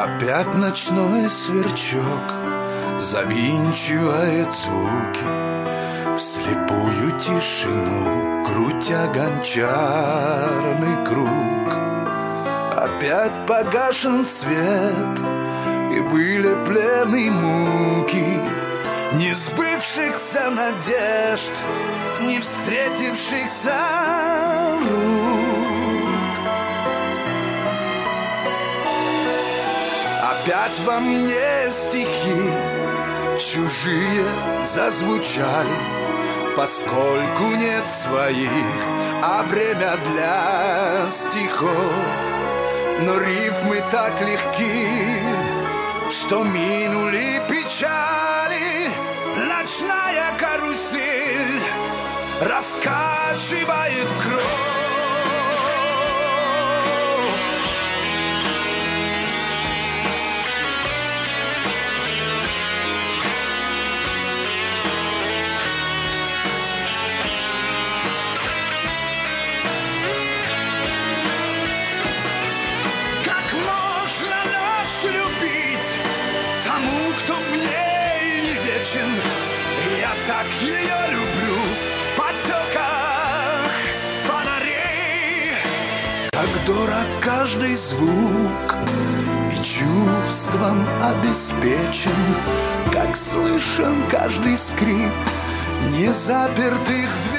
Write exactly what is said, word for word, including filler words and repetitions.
Опять ночной сверчок завинчивает звуки в слепую тишину, крутя гончарный круг. Опять погашен свет, и были плены муки не сбывшихся надежд, не встретившихся рук. Опять во мне стихи чужие зазвучали, поскольку нет своих, а время для стихов. Но рифмы так легки, что минули печали. Ночная карусель раскачивает кровь. Я так ее люблю в потоках фонарей. Как дорог каждый звук и чувством обеспечен, как слышен каждый скрип незапертых дверей.